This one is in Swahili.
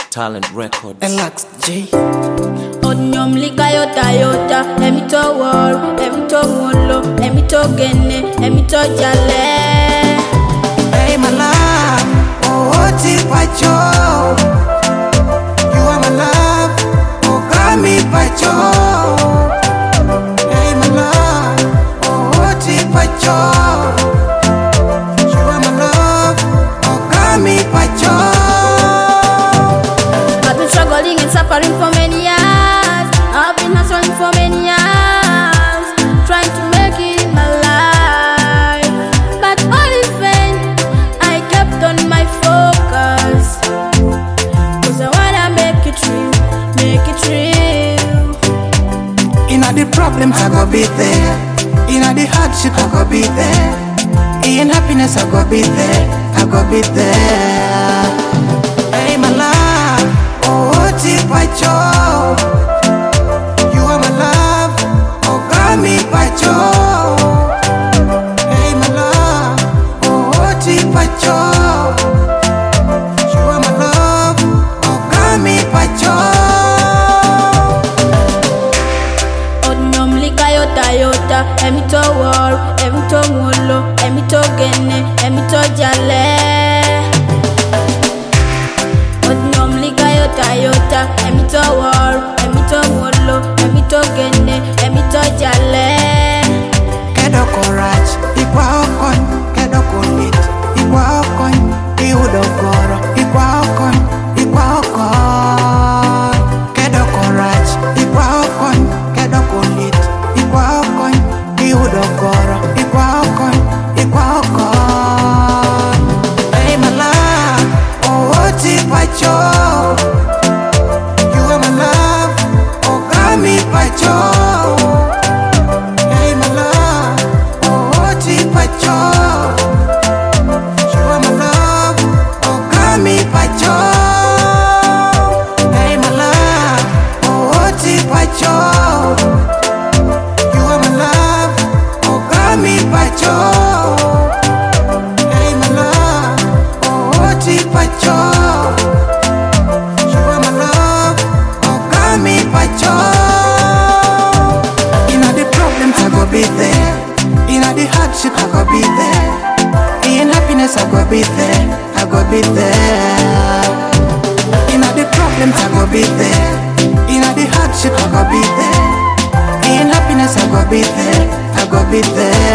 Talent Records. Relax, J. Onyom lika yota yota, emi to war, emi to wolo, emi to gene, emi to jale. Hey, my love, oh, what's it, Pacho? You are my love, oh, Grammy, Pacho. Hey, my love, oh, what's it, Pacho? You are my love, oh, Grammy, Pacho. I've been struggling and suffering for many years. I've been hustling for many years, trying to make it in my life. But all in vain, I kept on my focus. Cause I wanna make it real, make it real. In all the problems I go be there, in all the hardship I go be there, in happiness I go be there, I go be there. Hey, my love, oh, what's it, Pacho? You are my love, oh, Grammy, Pacho. Hey, my love, oh, what's it, Pacho? You are my love, oh, Grammy, Pacho. Onyom lika yota yota, emi to war, emi to wolo, emi to gene, emi to jale. Onyom lika yota yota, emi to war, emi to wolo, emi to gene, emi to jale. Kedo courage, ikwa okon, kedo kunit, ikwa okon, iudo goro, ikwa okon, ikwa okon. Kedo courage, ikwa okon, kedo kunit, ikwa okon, iudo goro, ikwa okon, ikwa okon. Hey, my love, oh, what's it, Pacho? You are my love, oh, Grammy, Pacho. Hey, my love, oh, what's it, Pacho? You are my love, oh, Grammy, Pacho. Hey, my love, oh, what's it, Pacho? You are my love, oh, Grammy, Pacho. Hey, my love, oh, what's it, Pacho? You are my love, oh, Grammy, Pacho. In all the problems I go be there, in all the hardship I go be there, in happiness I go be there, I go be there. In all the problems I go be there, in all the hardship I go be there, in happiness I go be there, I go be there.